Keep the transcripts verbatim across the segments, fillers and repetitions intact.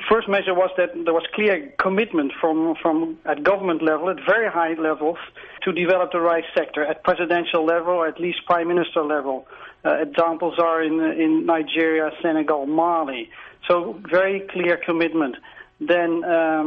first measure was that there was clear commitment from, from at government level, at very high levels, to develop the rice sector at presidential level, or at least prime minister level. Uh, examples are in, in Nigeria, Senegal, Mali. So very clear commitment. Then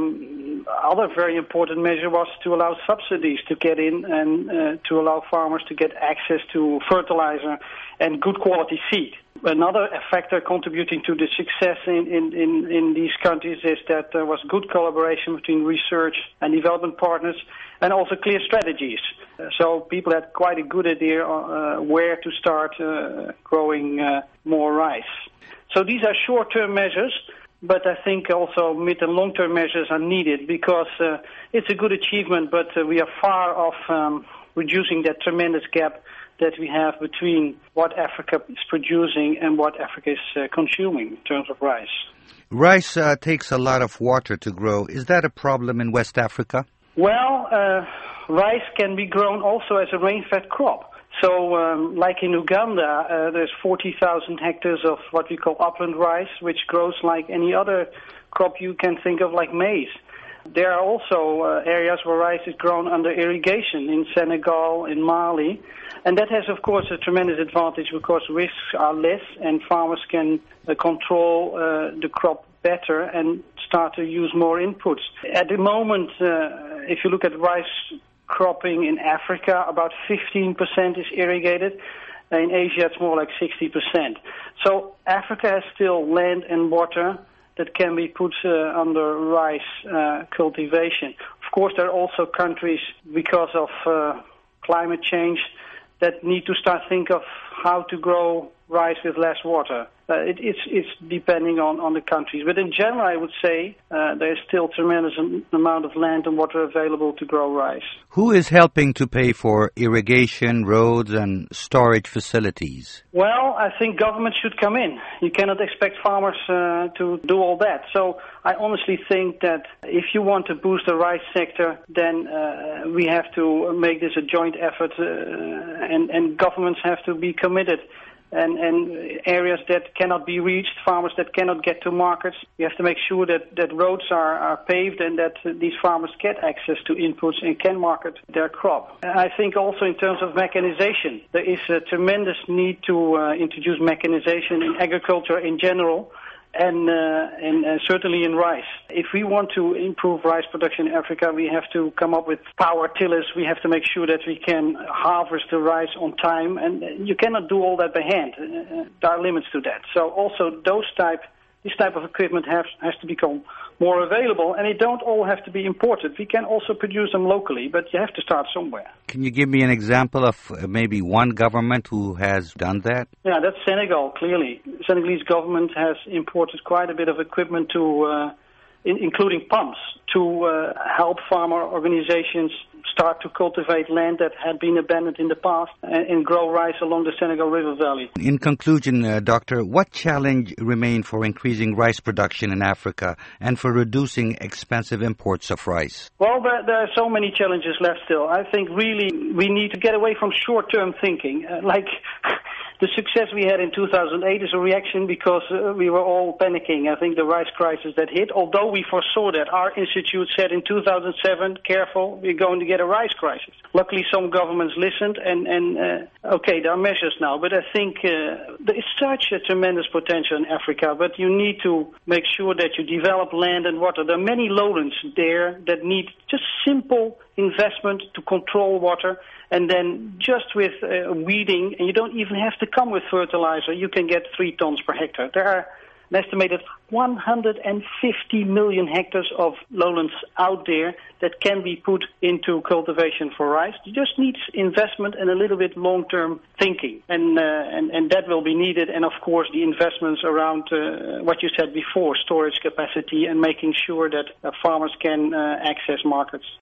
um, other very important measure was to allow subsidies to get in and uh, to allow farmers to get access to fertilizer and good quality seed. Another factor contributing to the success in, in, in, in these countries is that there was good collaboration between research and development partners and also clear strategies. Uh, so people had quite a good idea uh, where to start uh, growing uh, more rice. So these are short-term measures, but I think also mid- and long-term measures are needed because uh, it's a good achievement, but uh, we are far off um, reducing that tremendous gap that we have between what Africa is producing and what Africa is uh, consuming in terms of rice. Rice uh, takes a lot of water to grow. Is that a problem in West Africa? Well, uh, rice can be grown also as a rain-fed crop. So, um, like in Uganda, uh, there's forty thousand hectares of what we call upland rice, which grows like any other crop you can think of, like maize. There are also uh, areas where rice is grown under irrigation in Senegal, in Mali, and that has, of course, a tremendous advantage because risks are less and farmers can uh, control uh, the crop better and start to use more inputs. At the moment, uh, if you look at rice cropping in Africa, about fifteen percent is irrigated. In Asia, it's more like sixty percent. So Africa has still land and water that can be put uh, under rice uh, cultivation. Of course, there are also countries, because of uh, climate change, that need to start think of how to grow rice with less water. Uh, it, it's, it's depending on, on the countries. But in general, I would say uh, there's still tremendous amount of land and water available to grow rice. Who is helping to pay for irrigation, roads, and storage facilities? Well, I think government should come in. You cannot expect farmers uh, to do all that. So I honestly think that if you want to boost the rice sector, then uh, we have to make this a joint effort, uh, and, and governments have to be committed. And, and areas that cannot be reached, farmers that cannot get to markets, we have to make sure that, that roads are, are paved and that uh, these farmers get access to inputs and can market their crop. And I think also in terms of mechanization, there is a tremendous need to uh, introduce mechanization in agriculture in general, and, uh, and uh, certainly in rice. If we want to improve rice production in Africa, we have to come up with power tillers. We have to make sure that we can harvest the rice on time, and you cannot do all that by hand. Uh, there are limits to that. So also those type, this type of equipment has, has to become more available, and it don't all have to be imported. We can also produce them locally, but you have to start somewhere. Can you give me an example of maybe one government who has done that? Yeah, that's Senegal, clearly. The Senegalese government has imported quite a bit of equipment to, uh, in, including pumps, to uh, help farmer organizations start to cultivate land that had been abandoned in the past and, and grow rice along the Senegal River Valley. In conclusion, uh, Doctor, what challenge remain for increasing rice production in Africa and for reducing expensive imports of rice? Well, there, there are so many challenges left still. I think really we need to get away from short-term thinking. Uh, like the success we had in two thousand eight is a reaction because uh, we were all panicking. I think the rice crisis that hit, although we foresaw that, our institute said in two thousand seven, careful, we're going to get a rice crisis. Luckily, some governments listened, and, and uh, okay, there are measures now, but I think uh, there is such a tremendous potential in Africa, but you need to make sure that you develop land and water. There are many lowlands there that need just simple investment to control water, and then just with uh, weeding, and you don't even have to come with fertilizer, you can get three tons per hectare. There are an estimated one hundred fifty million hectares of lowlands out there that can be put into cultivation for rice. You just need investment and a little bit long-term thinking, and uh, and, and that will be needed. And of course, the investments around uh, what you said before, storage capacity, and making sure that uh, farmers can uh, access markets.